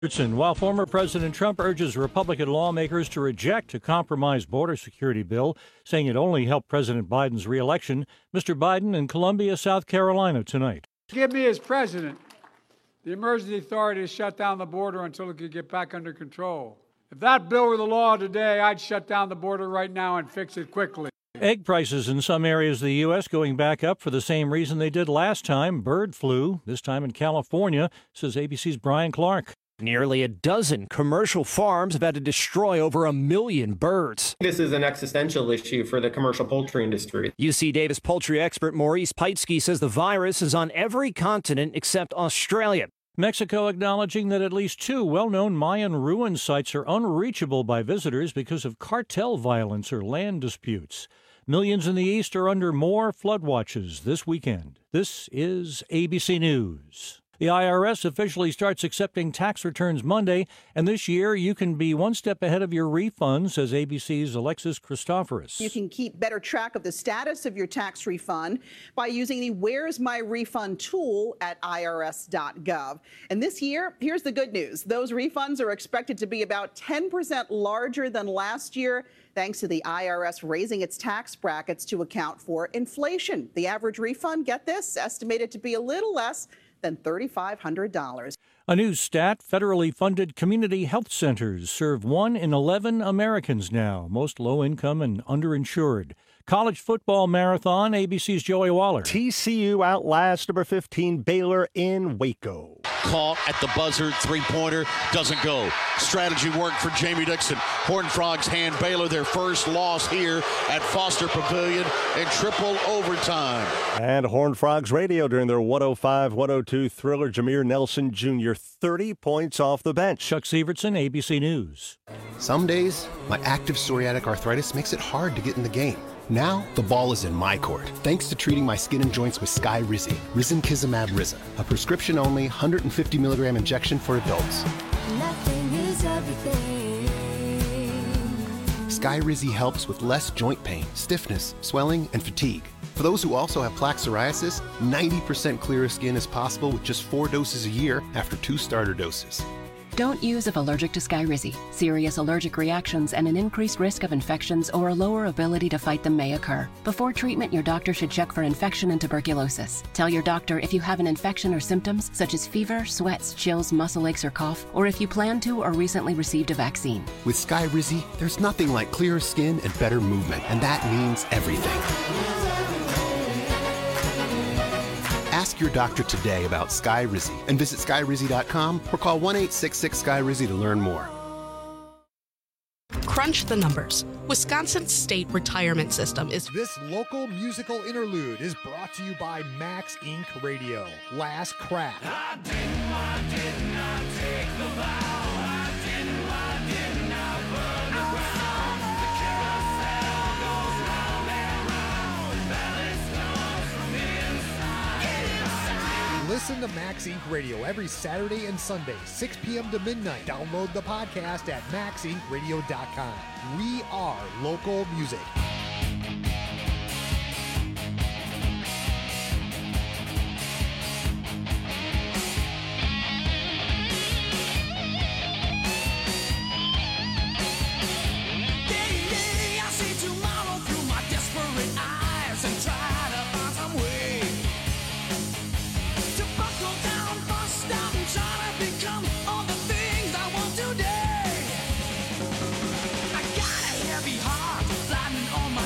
While former President Trump urges Republican lawmakers to reject a compromised border security bill, saying it only helped President Biden's reelection, Mr. Biden in Columbia, South Carolina tonight. Give me as president the emergency authority to shut down the border until it could get back under control. If that bill were the law today, I'd shut down the border right now and fix it quickly. Egg prices in some areas of the U.S. going back up for the same reason they did last time, bird flu, this time in California, says ABC's Brian Clark. Nearly a dozen commercial farms have had to destroy over 1 million birds. This is an existential issue for the commercial poultry industry. UC Davis poultry expert Maurice Peitsky says the virus is on every continent except Australia. Mexico acknowledging that at least 2 well-known Mayan ruin sites are unreachable by visitors because of cartel violence or land disputes. Millions in the East are under more flood watches this weekend. This is ABC News. The IRS officially starts accepting tax returns Monday, and this year you can be one step ahead of your refund, says ABC's Alexis Christoforous. You can keep better track of the status of your tax refund by using the Where's My Refund tool at irs.gov. And this year, here's the good news. Those refunds are expected to be about 10% larger than last year, thanks to the IRS raising its tax brackets to account for inflation. The average refund, get this, estimated to be a little less than $3,500. A new stat, federally funded community health centers serve 1 in 11 Americans now, most low-income and underinsured. College football marathon, ABC's Joey Waller. TCU outlasts number 15 Baylor in Waco. Caught at the buzzer, three-pointer, doesn't go. Strategy work for Jamie Dixon. Horned Frogs hand Baylor their first loss here at Foster Pavilion in triple overtime. And Horned Frogs radio during their 105-102 thriller, Jameer Nelson Jr., 30 points off the bench. Chuck Severson, ABC News. Some days, my active psoriatic arthritis makes it hard to get in the game. Now, the ball is in my court, thanks to treating my skin and joints with Skyrizi, Risankizumab Riza, a prescription-only 150-milligram injection for adults. Nothing is everything. Skyrizi helps with less joint pain, stiffness, swelling, and fatigue. For those who also have plaque psoriasis, 90% clearer skin is possible with just 4 doses a year after 2 starter doses. Don't use if allergic to Skyrizi. Serious allergic reactions and an increased risk of infections or a lower ability to fight them may occur. Before treatment, your doctor should check for infection and tuberculosis. Tell your doctor if you have an infection or symptoms such as fever, sweats, chills, muscle aches, or cough, or if you plan to or recently received a vaccine. With Skyrizi, there's nothing like clearer skin and better movement, and that means everything. Ask your doctor today about Skyrizi and visit Skyrizi.com or call 1-866-SKYRIZI to learn more. Crunch the numbers. Wisconsin's state retirement system is... This local musical interlude is brought to you by Max Inc. Radio. Last Crack. I did not take the vow. I did not burn the ground. The carousel goes round and round. Balance comes from inside. Listen to Max Inc. Radio every Saturday and Sunday, 6 p.m. to midnight. Download the podcast at maxincradio.com. We are local music. I got a heavy heart, lightning on my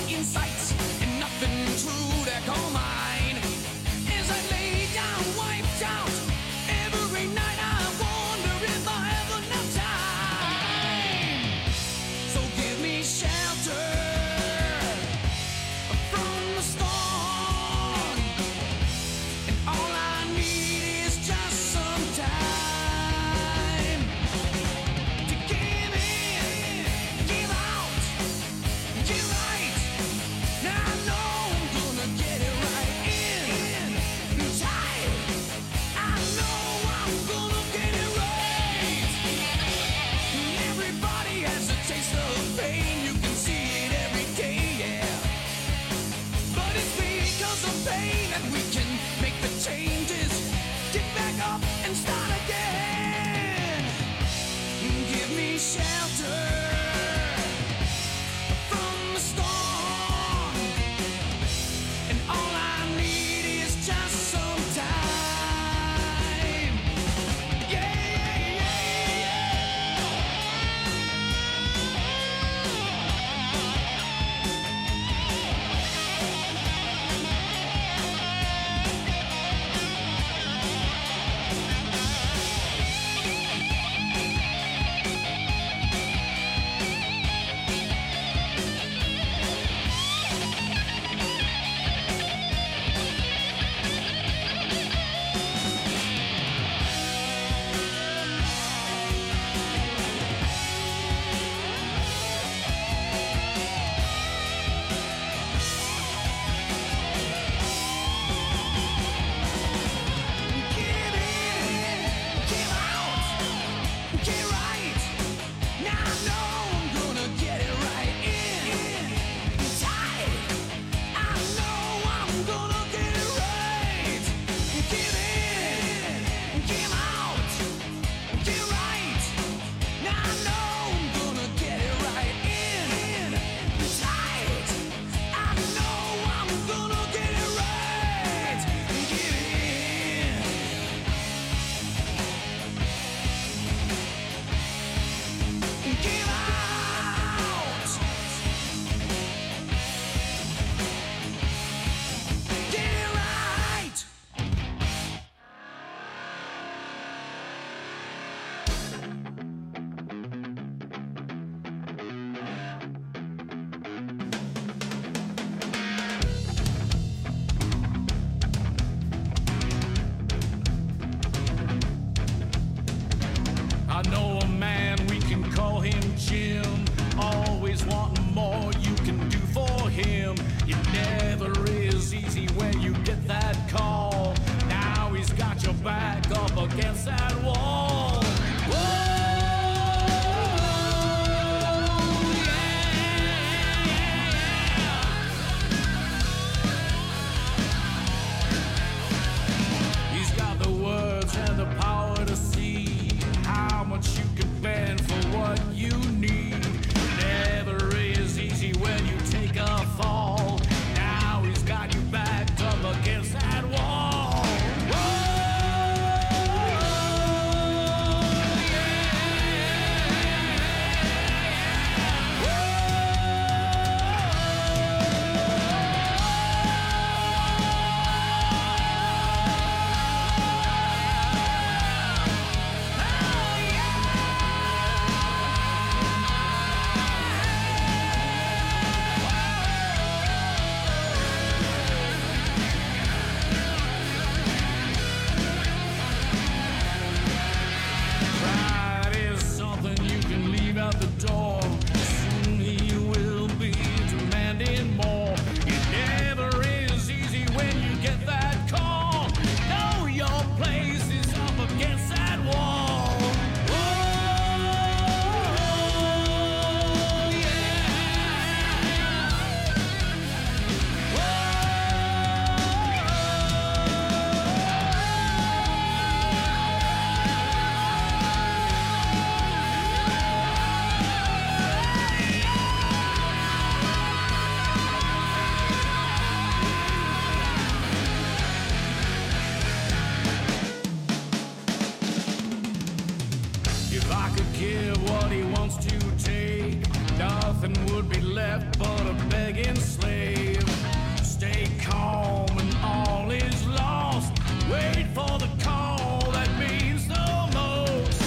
could give what he wants to take. Nothing would be left but a begging slave. Stay calm when all is lost. Wait for the call that means the most.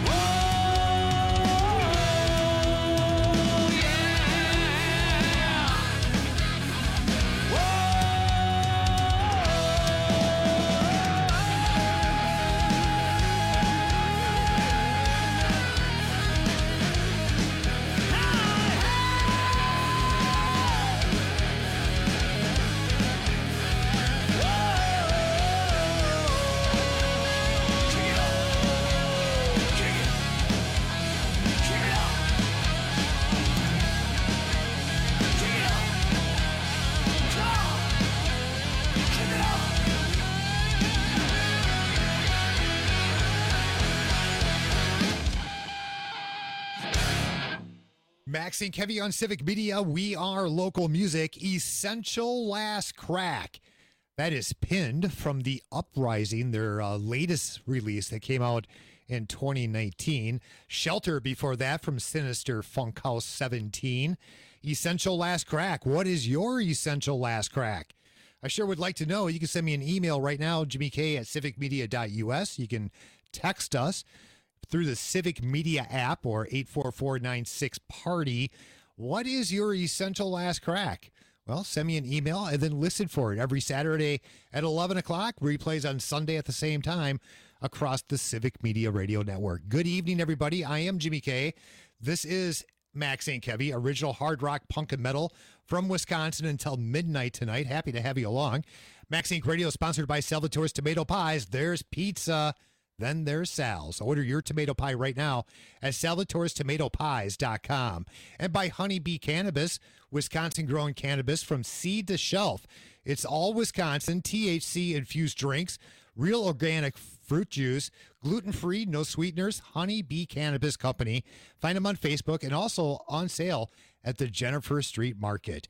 Oh, yeah. Maxine Kevy on Civic Media. We are local music. Essential Last Crack. That is Pinned from The Uprising, their latest release that came out in 2019. Shelter before that from Sinister Funk House 17. Essential Last Crack. What is your Essential Last Crack? I sure would like to know. You can send me an email right now, jimmyk@civicmedia.us. You can text us through the Civic Media app or 844-96-PARTY. What is your Essential Last Crack? Well, send me an email and then listen for it every Saturday at 11 o'clock. Replays on Sunday at the same time across the Civic Media Radio Network. Good evening, everybody. I am Jimmy K. This is Maxine Kevy, original hard rock, punk, and metal from Wisconsin until midnight tonight. Happy to have you along. Maxine Radio is sponsored by Salvatore's Tomato Pies. There's pizza. Then there's Sal's. Order your tomato pie right now at salvatorestomatopies.com. And by Honeybee Cannabis, Wisconsin-grown cannabis from seed to shelf. It's all Wisconsin, THC-infused drinks, real organic fruit juice, gluten-free, no sweeteners, Honeybee Cannabis Company. Find them on Facebook and also on sale at the Jennifer Street Market.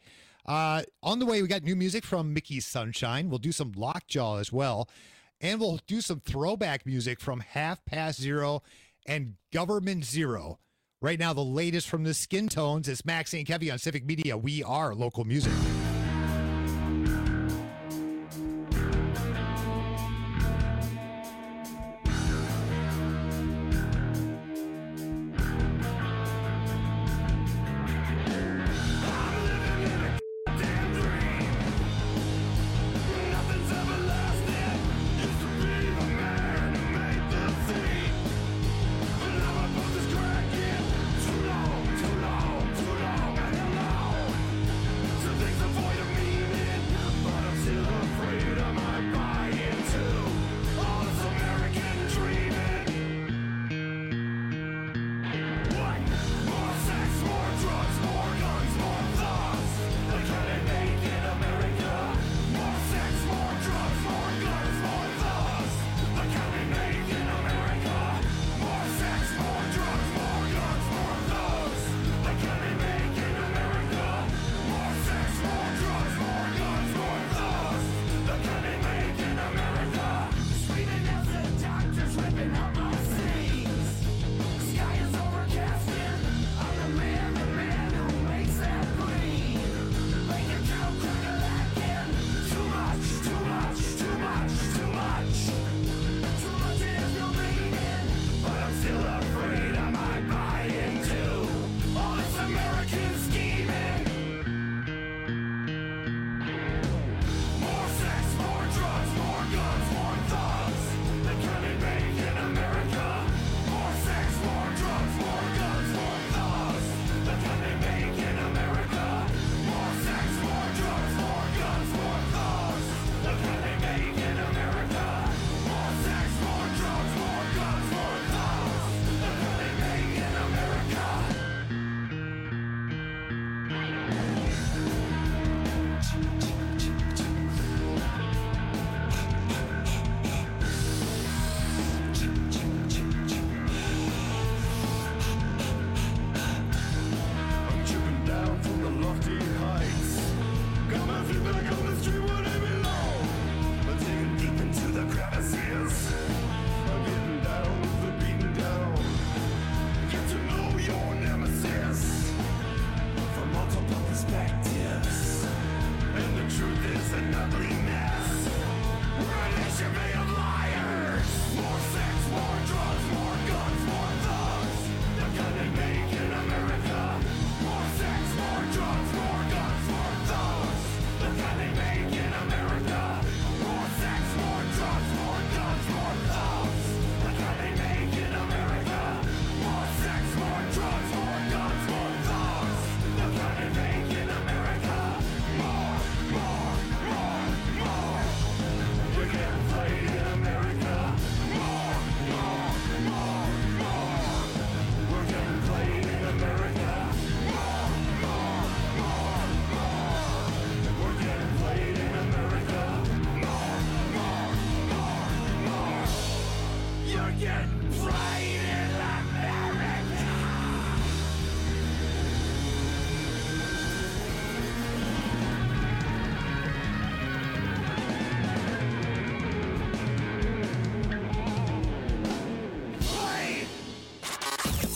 On the way, we got new music from Mickey Sunshine. We'll do some Lockjaw as well. And we'll do some throwback music from Half Past Zero and Government Zero. Right now, the latest from the Skin Tones is Maxine Kevy on Civic Media. We are local music. Things are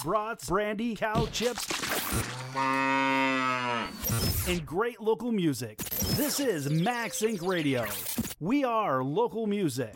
brats, brandy, cow chips, and great local music. This is Max Inc. Radio. We are local music.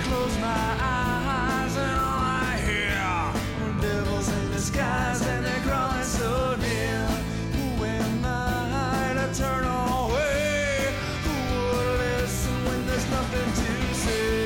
close my eyes and all I hear are devils in disguise and they're crawling so near. Who am I to turn away? Who would listen when there's nothing to say?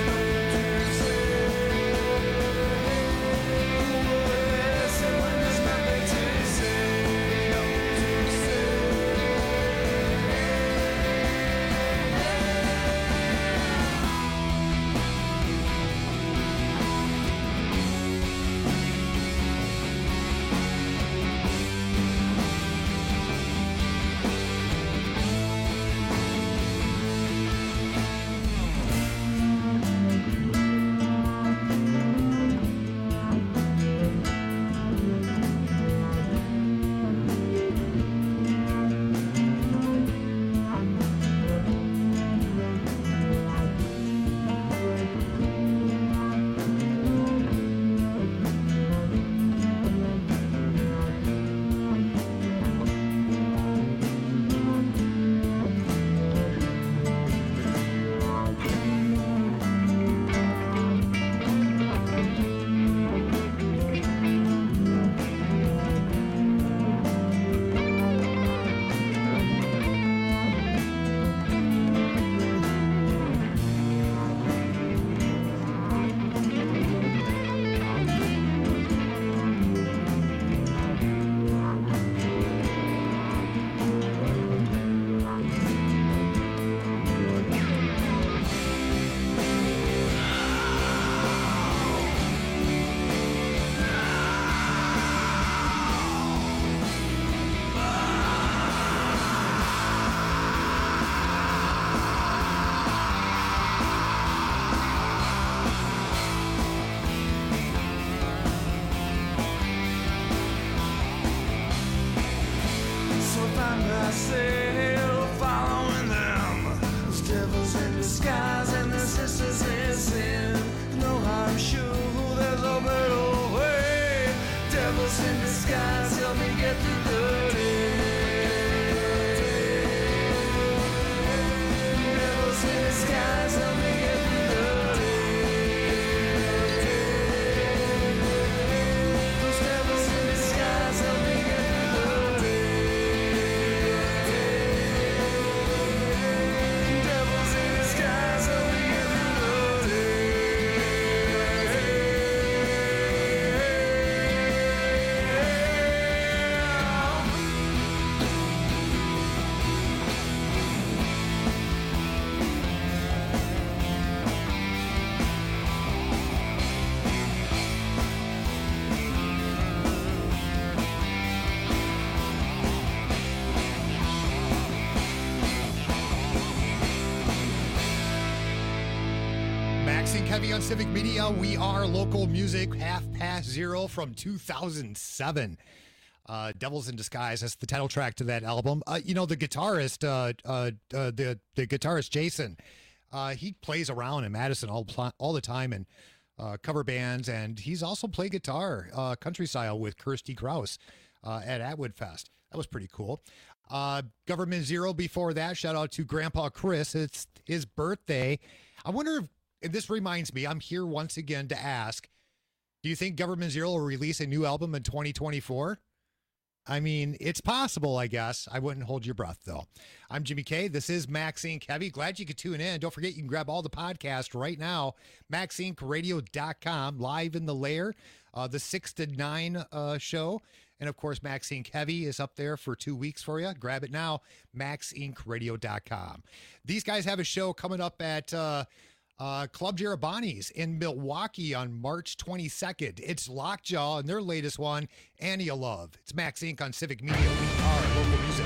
Following them, there's devils in disguise and their sisters in sin. No, I'm sure there's a better way. Devils in disguise, help me get through the day. Devils in disguise, help me get through the day. Those devils in disguise, help me get through the day. Maxine Kevy on Civic Media. We are local music, 0:30 from 2007. Devils in Disguise. That's the title track to that album. You know, the guitarist, the guitarist Jason, he plays around in Madison all the time in cover bands, and he's also played guitar, country style, with Kirsty Krause at Atwood Fest. That was pretty cool. Government Zero before that. Shout out to Grandpa Chris. It's his birthday. I wonder if, and this reminds me, I'm here once again to ask, do you think Government Zero will release a new album in 2024? I mean, it's possible, I guess. I wouldn't hold your breath, though. I'm Jimmy K. This is Maxine Kevy. Glad you could tune in. Don't forget, you can grab all the podcasts right now. MaxineRadio.com, live in the lair, the 6 to 9 show. And, of course, Maxine Kevy is up there for 2 weeks for you. Grab it now, MaxIncRadio.com. These guys have a show coming up at Club Jerabani's in Milwaukee on March 22nd. It's Lockjaw and their latest one, Annie of Love. It's Max Inc. on Civic Media. We are local music.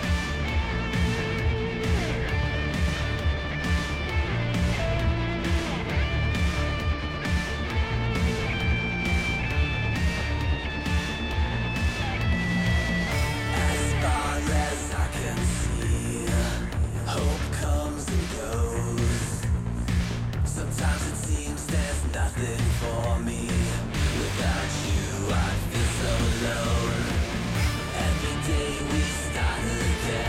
Every day we start again.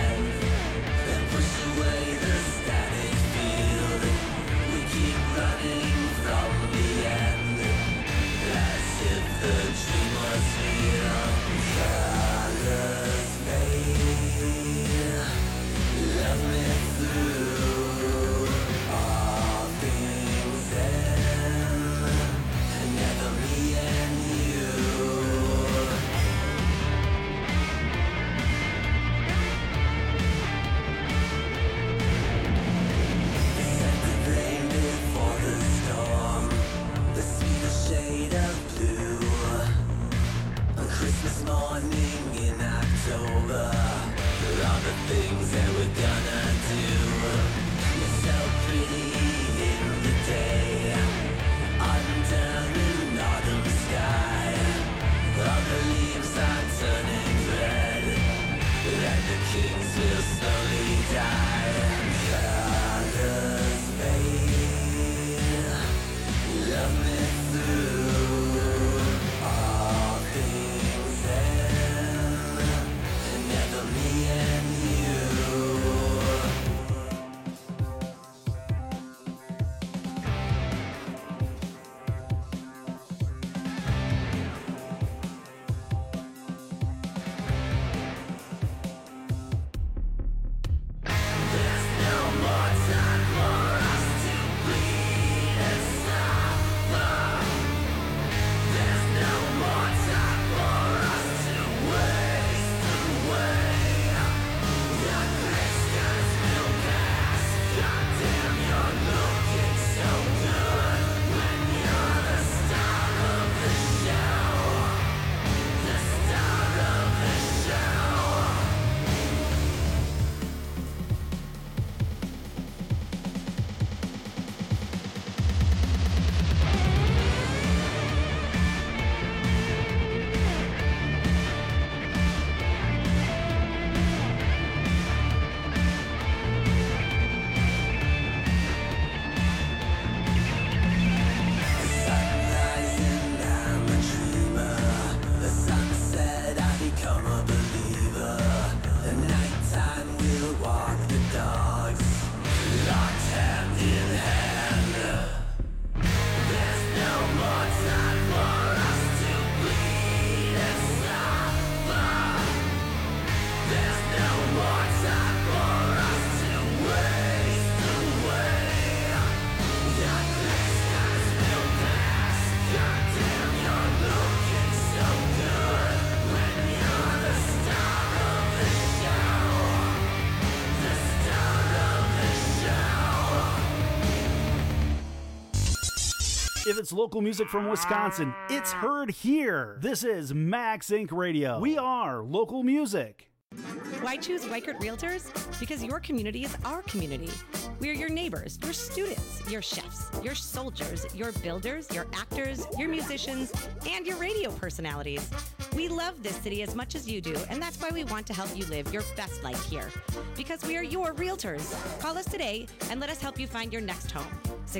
If it's local music from Wisconsin, it's heard here. This is Max Inc. Radio. We are local music. Why choose Weichert Realtors? Because your community is our community. We are your neighbors, your students, your chefs, your soldiers, your builders, your actors, your musicians, and your radio personalities. We love this city as much as you do, and that's why we want to help you live your best life here. Because we are your realtors. Call us today and let us help you find your next home.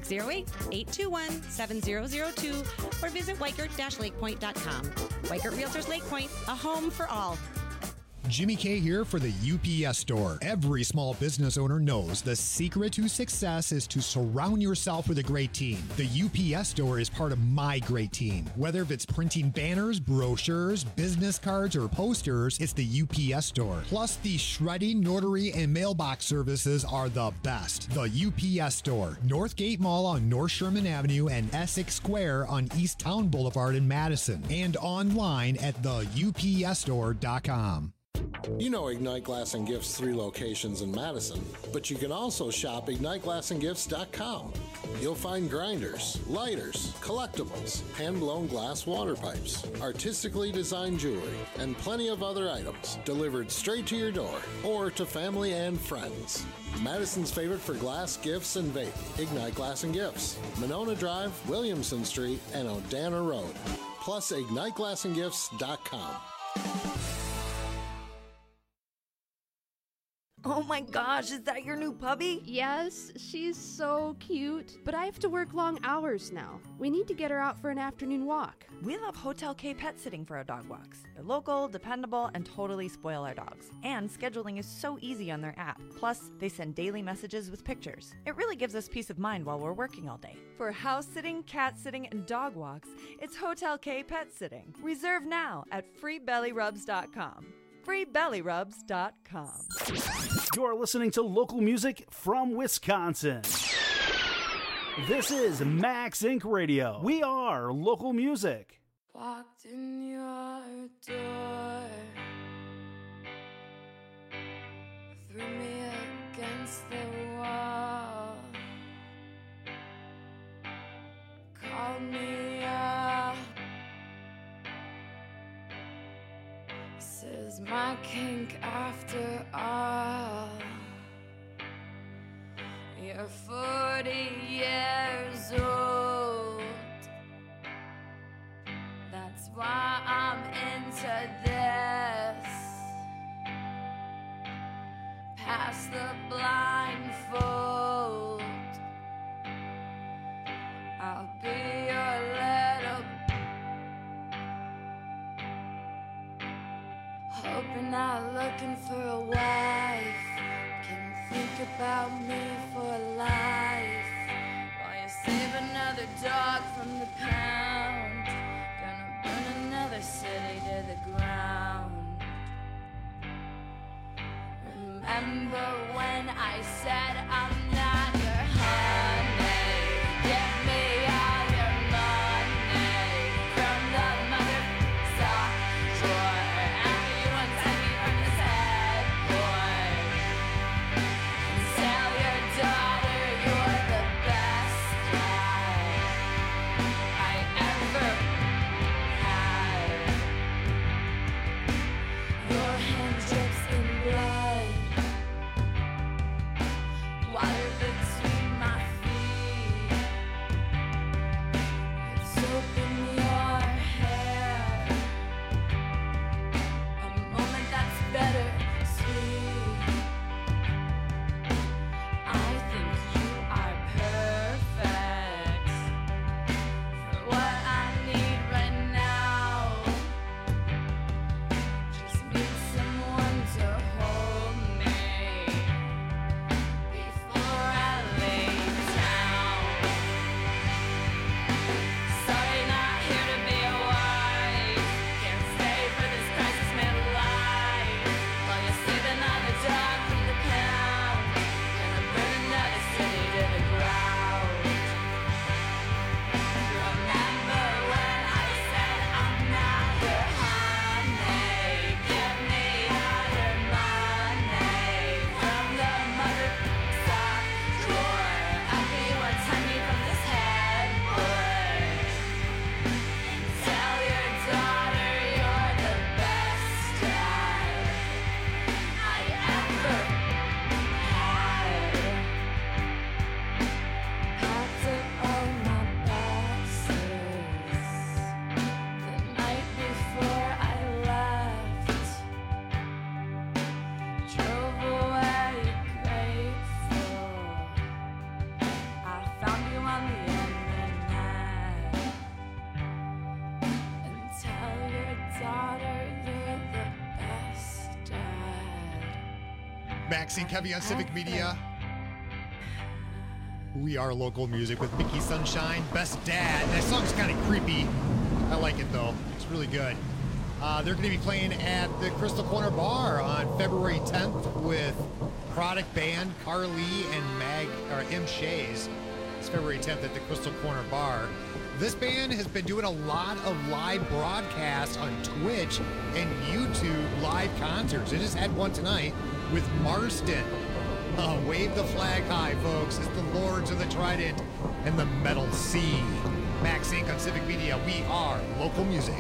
608-821-7002 or visit Weichert-LakePoint.com. Weichert Realtors Lake Point, a home for all. Jimmy K here for the UPS Store. Every small business owner knows the secret to success is to surround yourself with a great team. The UPS Store is part of my great team. Whether it's printing banners, brochures, business cards, or posters, it's the UPS Store. Plus, the shredding, notary, and mailbox services are the best. The UPS Store, Northgate Mall on North Sherman Avenue and Essex Square on East Town Boulevard in Madison, and online at theupsstore.com. You know Ignite Glass and Gifts 3 locations in Madison, but you can also shop IgniteGlassandGifts.com. You'll find grinders, lighters, collectibles, hand-blown glass water pipes, artistically designed jewelry, and plenty of other items delivered straight to your door or to family and friends. Madison's favorite for glass, gifts, and vape, Ignite Glass and Gifts, Monona Drive, Williamson Street, and Odana Road. Plus, IgniteGlassandGifts.com. Oh my gosh, is that your new puppy? Yes, she's so cute. But I have to work long hours now. We need to get her out for an afternoon walk. We love Hotel K Pet Sitting for our dog walks. They're local, dependable, and totally spoil our dogs. And scheduling is so easy on their app. Plus, they send daily messages with pictures. It really gives us peace of mind while we're working all day. For house sitting, cat sitting, and dog walks, it's Hotel K Pet Sitting. Reserve now at freebellyrubs.com. freebellyrubs.com. You're listening to local music from Wisconsin. This is Max Inc. Radio. We are local music. Walked in your door, threw me against the wall, called me up. This is my kink after all. You're 40 years old. That's why I'm into this. Past the blindfold, I'll be your little. Hoping not looking for a wife. Can think about me for life. While you save another dog from the pound. Gonna burn another city to the ground. Remember when I said I'm not your honey? Give me all your money from the mother sock drawer. Everyone take me from this head, boy. Tell your daughter you're the best guy I ever had. Your hand drips in blood while Maxine Kevy on Civic Media. We are local music with Mickey Sunshine, Best Dad. That song's kind of creepy. I like it though. It's really good. They're going to be playing at the Crystal Corner Bar on February 10th with product band Carly and M. Shays. It's February 10th at the Crystal Corner Bar. This band has been doing a lot of live broadcasts on Twitch and YouTube live concerts. They just had one tonight with Marston. Wave the flag high, folks. It's the Lords of the Trident and the Metal Sea. Max Inc. on Civic Media. We are local music.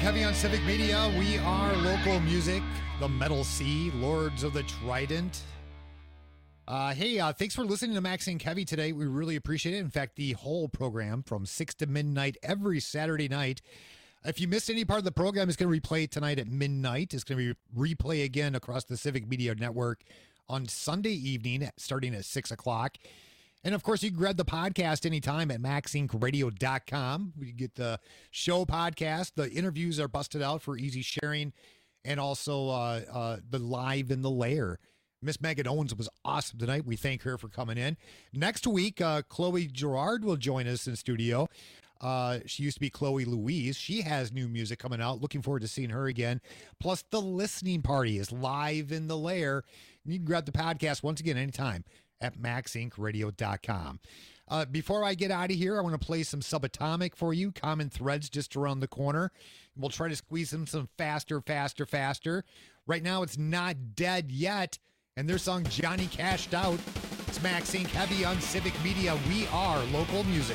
Heavy on Civic Media. We are local music, the Metal Sea, Lords of the Trident. Thanks for listening to Max Inc. Heavy today. We really appreciate it. In fact, the whole program from 6 to midnight every Saturday night. If you missed any part of the program, it's going to replay tonight at midnight. It's going to be replay again across the Civic Media Network on Sunday evening, starting at 6 o'clock. And, of course, you can grab the podcast anytime at maxincradio.com. You get the show podcast. The interviews are busted out for easy sharing, and also the Live in the Lair. Miss Megan Owens was awesome tonight. We thank her for coming in. Next week, Chloe Gerard will join us in studio. She used to be Chloe Louise. She has new music coming out. Looking forward to seeing her again. Plus, the listening party is Live in the Lair. You can grab the podcast once again anytime at maxincradio.com. Before I get out of here, I want to play some Subatomic for you. Common Threads just around the corner. We'll try to squeeze them some faster. Right now, it's Not Dead Yet, and their song Johnny Cashed Out. It's Max Inc. Heavy on Civic Media. We are local music.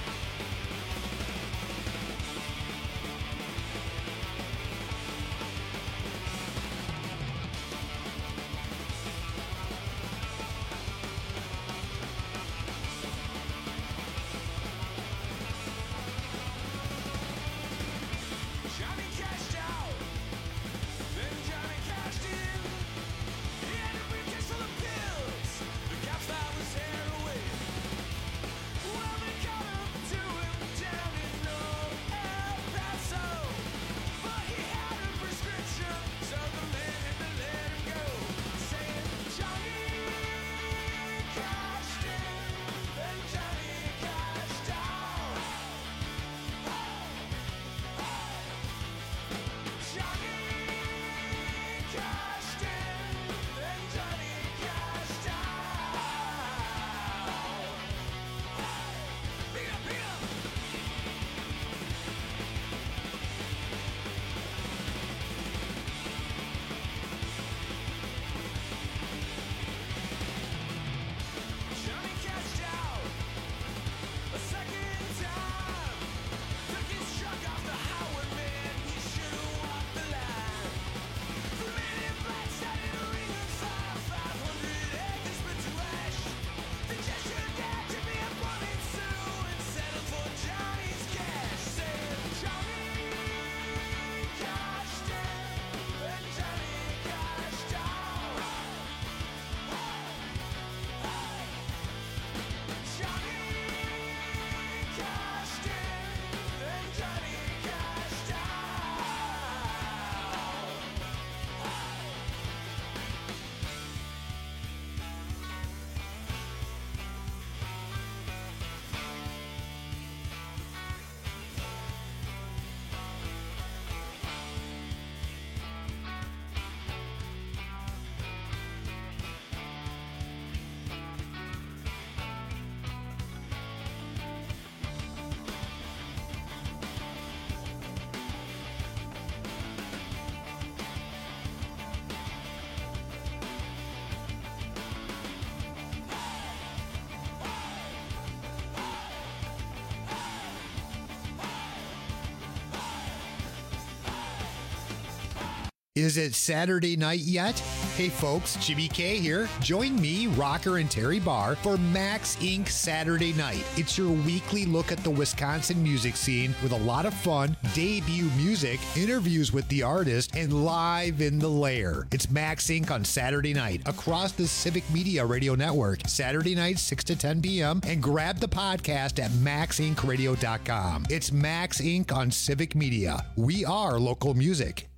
Is it Saturday night yet? Hey folks, Jimmy K here. Join me, Rocker and Terry Barr for Max Inc. Saturday Night. It's your weekly look at the Wisconsin music scene with a lot of fun, debut music, interviews with the artist, and Live in the Lair. It's Max Inc. on Saturday night across the Civic Media Radio Network, Saturday night 6 to 10 p.m. and grab the podcast at maxincradio.com. It's Max Inc. on Civic Media. We are local music.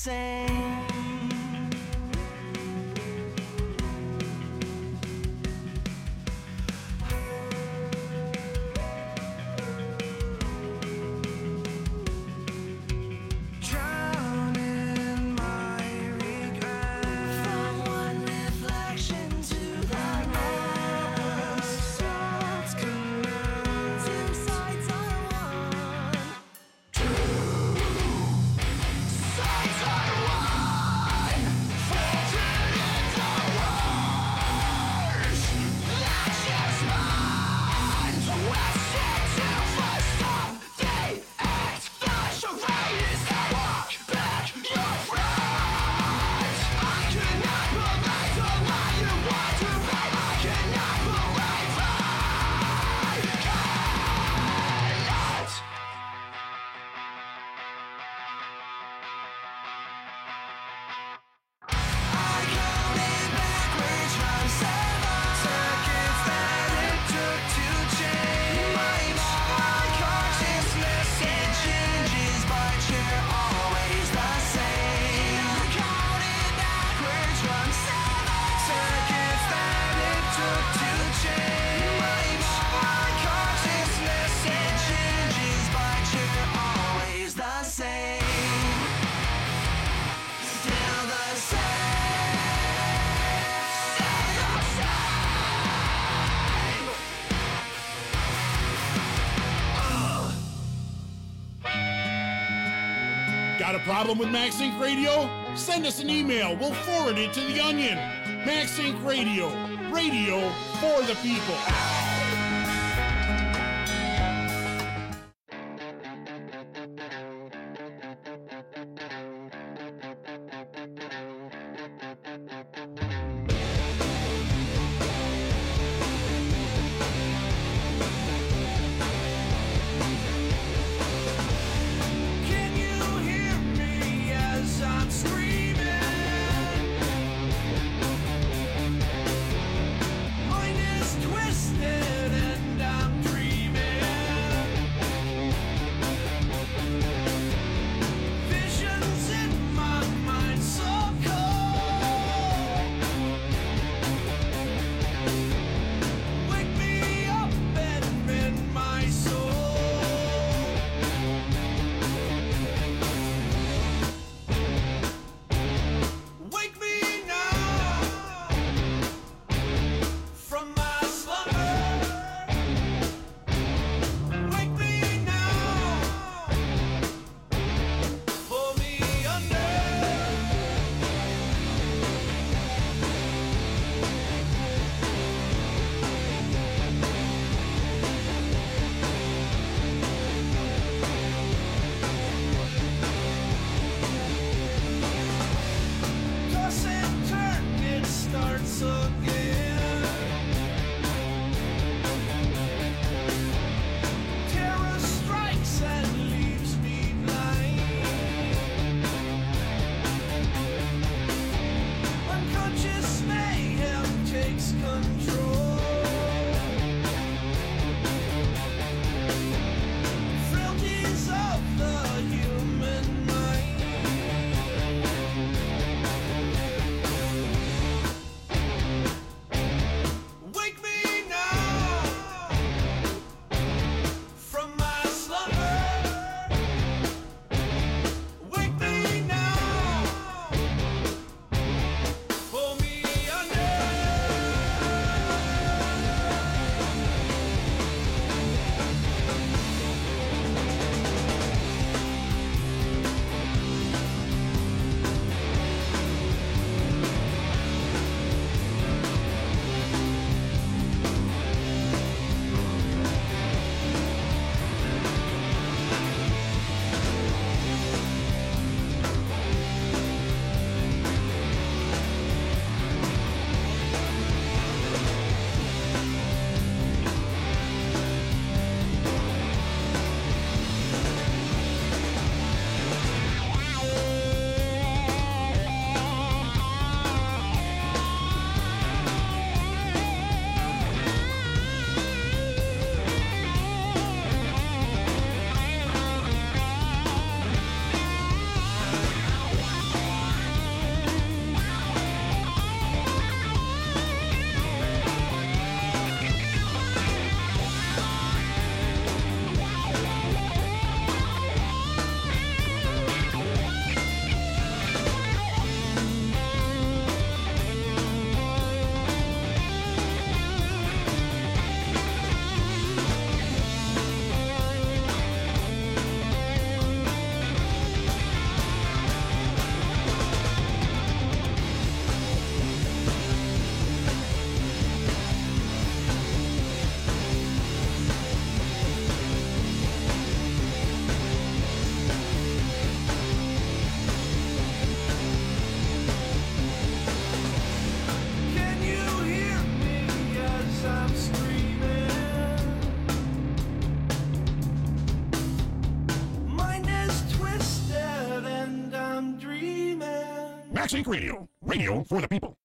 same. Drown in my regret. From one reflection to the next. Swords command. Two sides are one. Two sides are one. Folded into words. That's just mine. Wasted to first time. They act. Flash of rain is to walk back your friends. I cannot believe the lie you want to be. I cannot believe I cannot. I counted backwards from 7 seconds that it took to change my consciousness. It changes, but you're always the same. I counted backwards from 7 seconds that it took to change my consciousness. It changes, but you're always the same. Still the same. Still the same. Got a problem with Max Inc. Radio? Send us an email. We'll forward it to The Onion. Max Inc. Radio. Radio for the people. Can you hear me as I'm screaming? Mind is twisted. Max Inc. Radio. Radio for the people.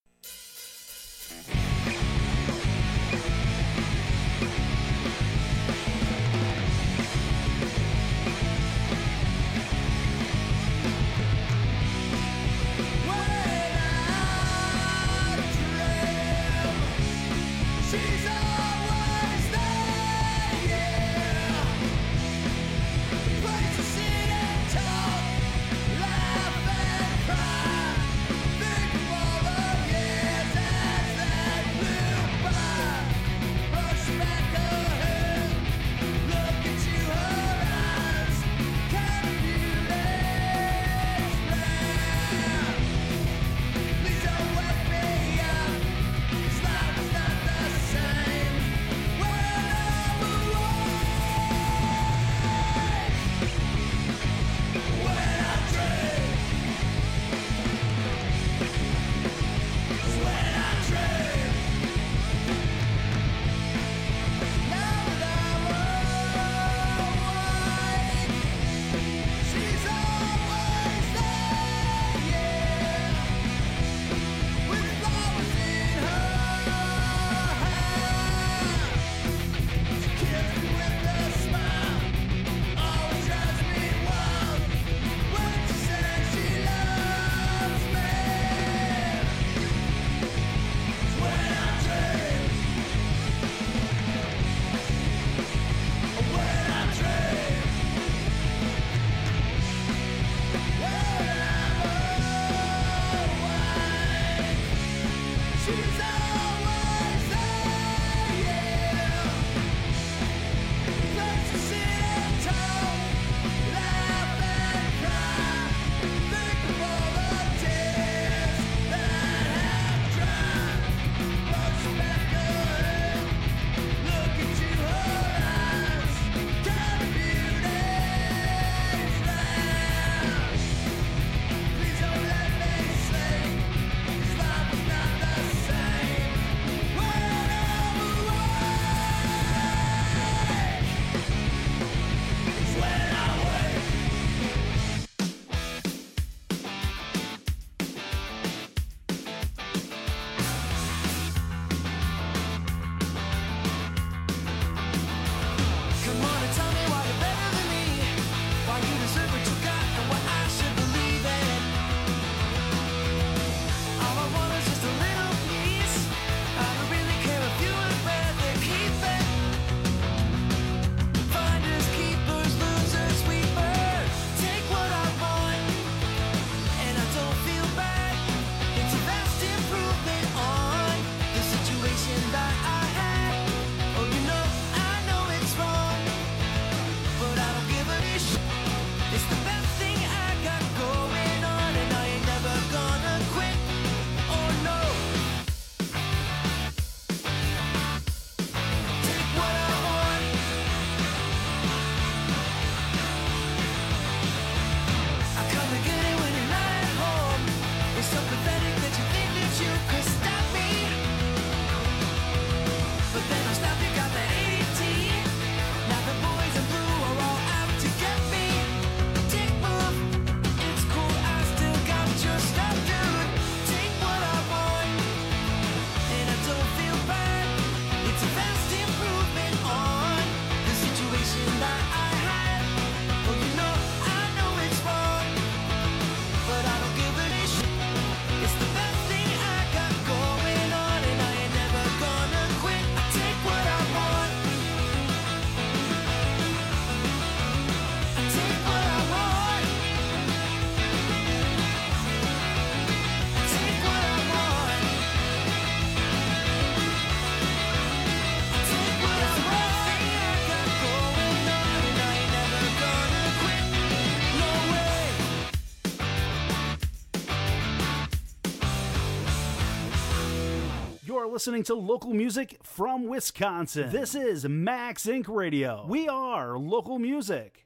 Listening to local music from Wisconsin. This is Max Inc. Radio. We are local music.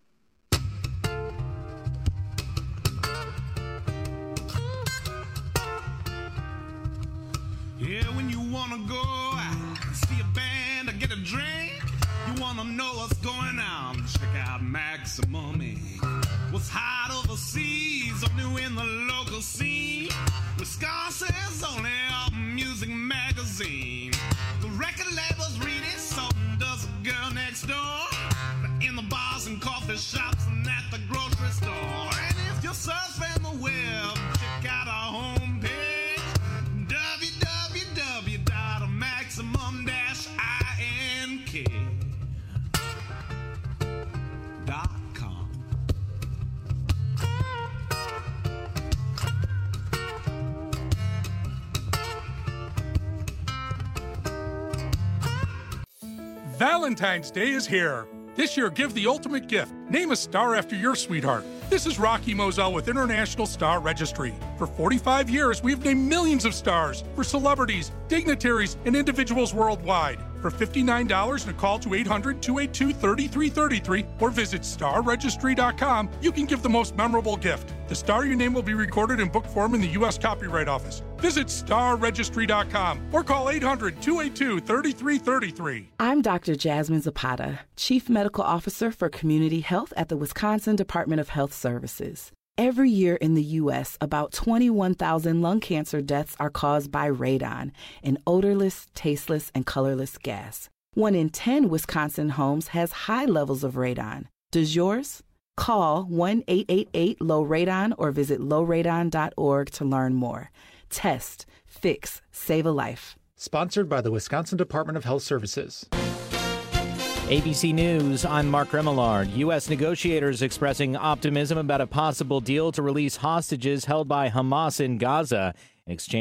Yeah, when you wanna go see a band or get a drink, you wanna know what's going on, check out Maximum Inc. What's hot overseas, only in the local scene. is only a music magazine. The record labels read it, so does the girl next door. In the bars and coffee shops and at the grocery store. And if you're surfing the web, check out our homepage, www.maximum-ink.com. Valentine's Day is here. This year, give the ultimate gift. Name a star after your sweetheart. This is Rocky Moselle with International Star Registry. For 45 years, we've named millions of stars for celebrities, dignitaries, and individuals worldwide. For $59 and a call to 800-282-3333 or visit starregistry.com, you can give the most memorable gift. The star your name will be recorded in book form in the U.S. Copyright Office. Visit starregistry.com or call 800-282-3333. I'm Dr. Jasmine Zapata, Chief Medical Officer for Community Health at the Wisconsin Department of Health Services. Every year in the U.S., about 21,000 lung cancer deaths are caused by radon, an odorless, tasteless, and colorless gas. 1 in 10 Wisconsin homes has high levels of radon. Does yours? Call 1-888-LOW-RADON or visit lowradon.org to learn more. Test, fix, save a life. Sponsored by the Wisconsin Department of Health Services. ABC News, I'm Mark Remillard. U.S. negotiators expressing optimism about a possible deal to release hostages held by Hamas in Gaza in exchange